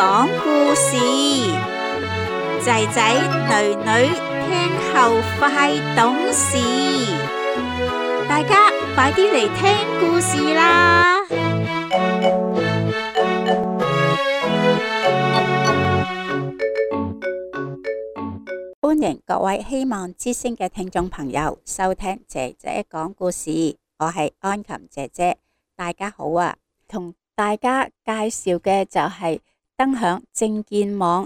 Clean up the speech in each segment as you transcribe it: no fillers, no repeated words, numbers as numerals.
講故事，仔仔女女聽後快懂事，大家快啲嚟聽故事啦！歡迎各位希望之聲嘅聽眾朋友收聽姐姐講故事，我係安琴姐姐，大家好啊！同大家介紹嘅就係登響證件網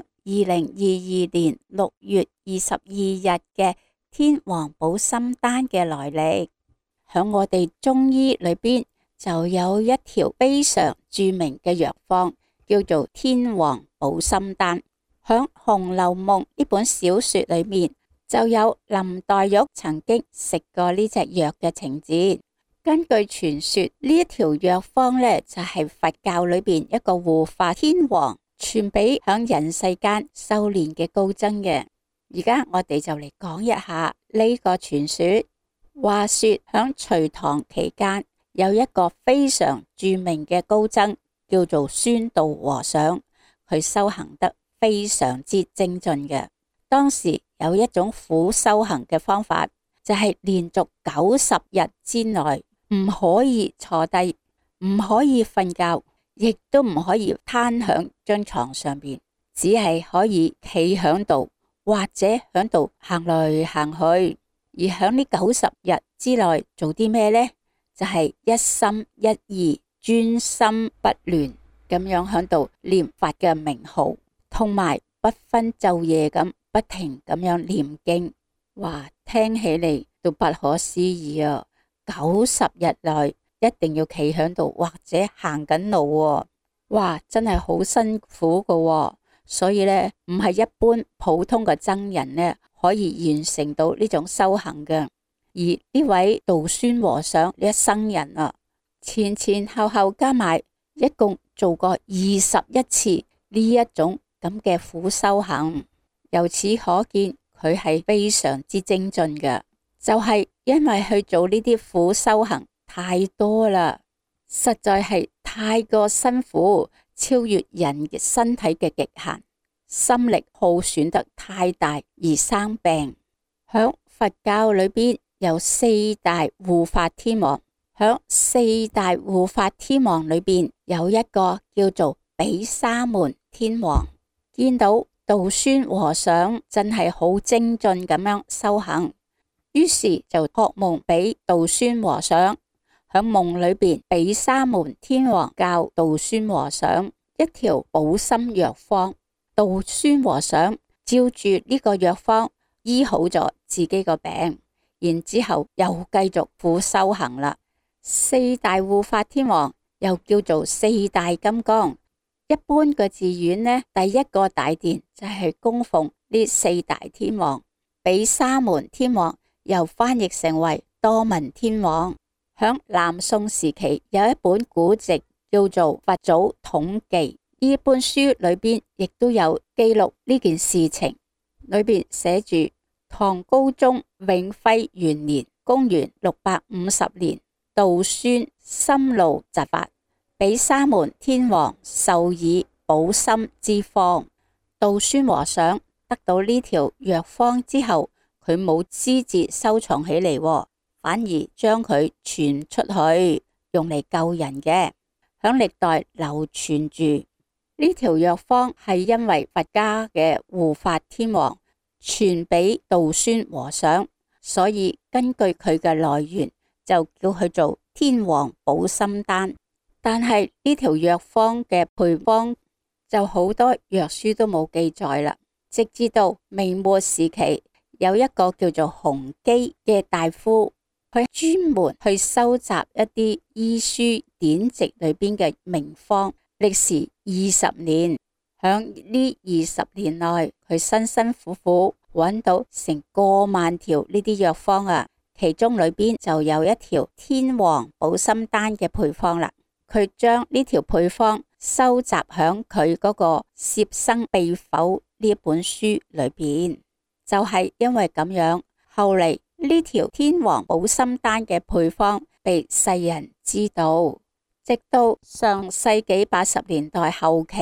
2022年6月22日嘅天王保心丹嘅來歷。響我哋中醫裏邊就有一條非常著名嘅藥方，叫做天王保心丹。響《紅樓夢》呢本小說裏面就有林黛玉曾經食過呢隻藥嘅情節。根據傳說，呢一條藥方呢，就係佛教裏邊一個護法天王傳俾響人世間修煉嘅高僧嘅。而家我哋就嚟講一下呢個傳說。話說響隋唐期間，有一個非常著名嘅高僧叫做宣道和尚，佢修行得非常之精進嘅。當時有一種苦修行嘅方法，就係連續90日之內唔可以坐低，唔可以瞓覺，亦都唔可以攤響張床上邊，只係可以企響度或者響度行來行去。而響呢90日之內做啲咩呢？就係一心一意、專心不亂咁樣響度念佛嘅名號，同埋不分晝夜咁不停咁樣念經。哇，聽起嚟都不可思議啊！90日內一定要企響度或者行緊路喎，哇，真係好辛苦噶喎。所以呢，唔係一般普通嘅僧人呢可以完成到呢種修行嘅。而呢位道宣和尚呢一生人啊，前前後後加埋一共做過21次呢一種咁嘅苦修行，由此可見佢係非常之精進嘅。就係因為去做呢啲苦修行太多啦，實在係太過辛苦，超越人嘅身體嘅極限，心力耗損得太大而生病。響佛教裏邊有4大護法天王，響4大護法天王裏邊有一個叫做毗沙門天王，見到道宣和尚真係好精進咁樣修行，於是就託夢俾道宣和尚。響夢裏邊，毗沙門天王教道宣和尚一條保心藥方，道宣和尚照住呢個藥方醫好咗自己個病，然之後又繼續苦修行啦。4大護法天王又叫做4大金剛。一般嘅寺院呢，第一個大殿就係供奉呢4大天王。毗沙門天王又翻譯成為多聞天王。響南宋時期有一本古籍叫做《佛祖統記》，呢本書裏邊亦都有記錄呢件事情。裏邊寫住唐高宗永徽元年，公元650年，道宣心勞疾發，毗沙門天王授以保心之方。道宣和尚得到呢條藥方之後，佢冇私自收藏起嚟，反而將佢傳出去，用嚟救人嘅。響歷代流傳住呢條藥方，係因為佛家嘅護法天王傳俾道宣和尚，所以根據佢嘅來源就叫佢做天王保心丹。但係呢條藥方嘅配方就好多藥書都冇記載啦。直至到明末時期，有一個叫做洪基嘅大夫，佢專門去收集一啲醫書典籍裏邊嘅名方，歷時20年。響呢20年內，佢辛辛苦苦揾到成過萬條呢啲藥方啊，其中裏邊就有一條天王保心丹嘅配方啦。佢將呢條配方收集響佢嗰個《攝生秘否》呢一本書裏邊，就係因為咁樣，後嚟呢條天王保心丹嘅配方被世人知道，直到上世紀80年代後期，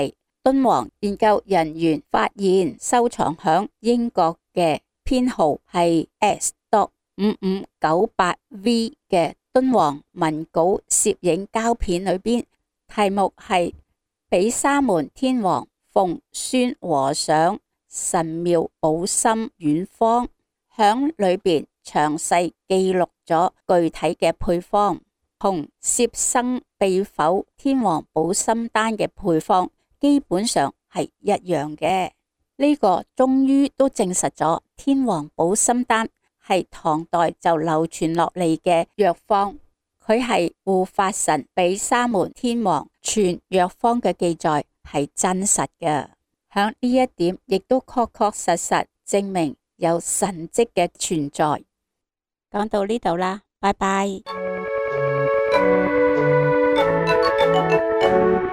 敦煌研究人員發現收藏響英國嘅編號係 S.5598V 嘅敦煌文稿攝影膠片裏邊，題目係比沙門天王奉孫和尚神妙寶心遠方，響裏邊詳細記錄咗具體嘅配方，同攝生秘否天王寶心丹嘅配方基本上係一樣嘅。呢個終於都證實咗天王寶心丹係唐代就流傳落嚟嘅藥方，佢係護法神比沙門天王傳藥方嘅記載係真實嘅。響呢一點亦都確確實實證明有神蹟嘅存在。講到呢度啦，拜拜。